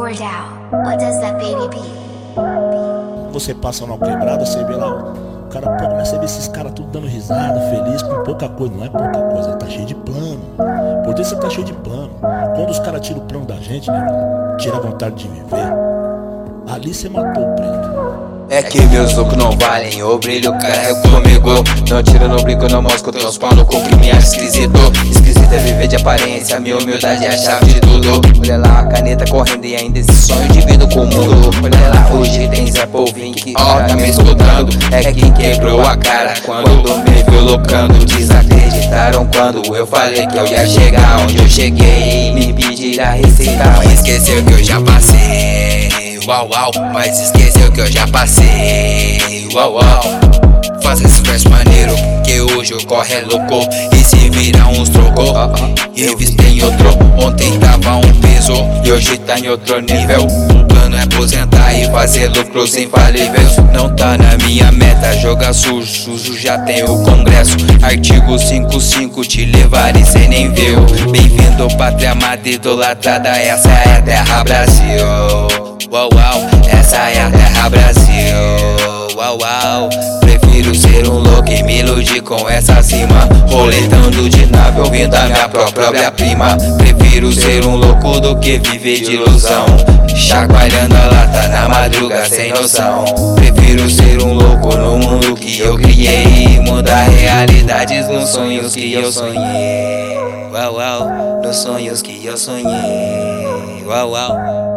Word out. What does that baby be? Você passa numa quebrada, você vê lá o cara, pô, começa a ver esses caras tudo dando risada, feliz com pouca coisa. Não é pouca coisa, ele tá cheio de plano. Por isso ele tá cheio de plano. Quando os caras tiram o plano da gente, né, tira a vontade de viver, ali você matou o preto. É que meus lucros não valem, o brilho carrego comigo. Não tiro, não brinco, não mosco, tenho uns pau no cu que me acha esquisito. Esquisito é viver de aparência, minha humildade é a chave de tudo. Olha lá a caneta correndo e ainda esse sonho divido com o mundo. Olha lá, hoje tem Zé Polvinho que tá me escutando. É quem quebrou a cara quando me viu loucando. Desacreditaram quando eu falei que eu ia chegar onde eu cheguei. Me pediram a receita, mas esqueceu que eu já passei. Uau, uau, mas esqueceu que eu já passei. Uau, uau, faz esse verso maneiro, porque hoje o corre é louco. E se vira uns trocou, eu visto em outro. Ontem tava um peso e hoje tá em outro nível. O plano é aposentar e fazer lucros infalíveis. Não tá na minha meta, jogar sujo, sujo já tem o congresso. Artigo 55, te levar e cê nem viu. Bem-vindo pátria amada idolatrada, essa é a terra Brasil. Uau, uau, essa é a terra Brasil. Uau, uau, prefiro ser um louco e me iludir com essa cima. Roletando de nave ouvindo a minha própria prima. Prefiro ser um louco do que viver de ilusão, chacoalhando a lata na madruga sem noção. Prefiro ser um louco no mundo que eu criei, mudar realidades nos sonhos que eu sonhei. Uau, uau, nos sonhos que eu sonhei. Uau, uau.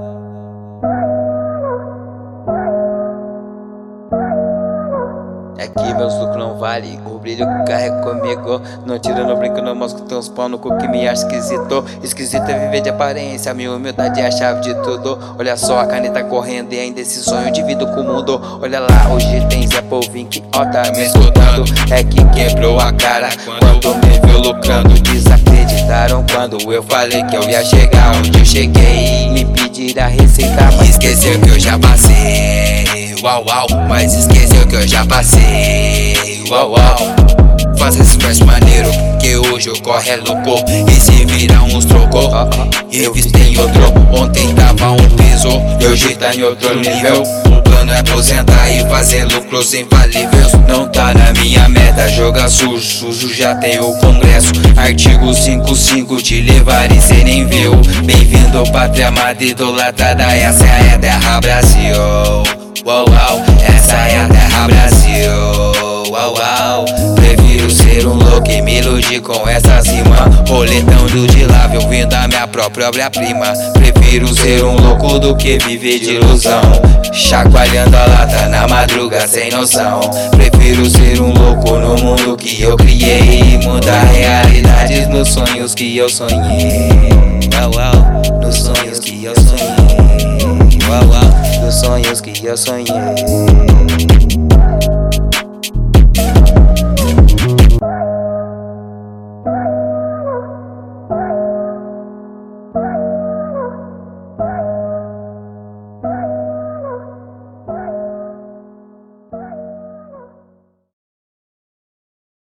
É que meus lucros não valem, o brilho que carrego comigo. Não tiro, não brinco, não mosco, tem uns pau no cu que me acha esquisito. Esquisito é viver de aparência, minha humildade é a chave de tudo. Olha só a caneta correndo e ainda esse sonho divido com o mundo. Olha lá, hoje tem Zé Polvinho que tá me escutando. É que quebrou a cara quando me viu lucrando. Desacreditaram quando eu falei que eu ia chegar onde eu cheguei. Me pediram a receita, mas esqueceu que eu já passei. Uau, uau, mas esqueceu que eu já passei. Uau, uau, faz esse verso maneiro, porque hoje o corre é louco. E se vira uns trocou, eu visto em outro. Ontem tava um peso e hoje tá em outro nível. O plano é aposentar e fazer lucros infalíveis. Não tá na minha meta, jogar sujo, sujo já tem o congresso. Artigo 55, te levar e cê nem viu. Bem-vindo pátria amada idolatrada, essa é a terra Brasil. Uau, uau, essa é a terra Brasil. Uau, uau, prefiro ser um louco e me iludir com essa cima. Roletando de lave ouvindo a minha própria prima. Prefiro ser um louco do que viver de ilusão, chacoalhando a lata na madruga sem noção. Prefiro ser um louco no mundo que eu criei, mudar realidades nos sonhos que eu sonhei. Uau, uau, nos sonhos que eu sonhei. Uau, uau, dos sonhos que eu sonhei.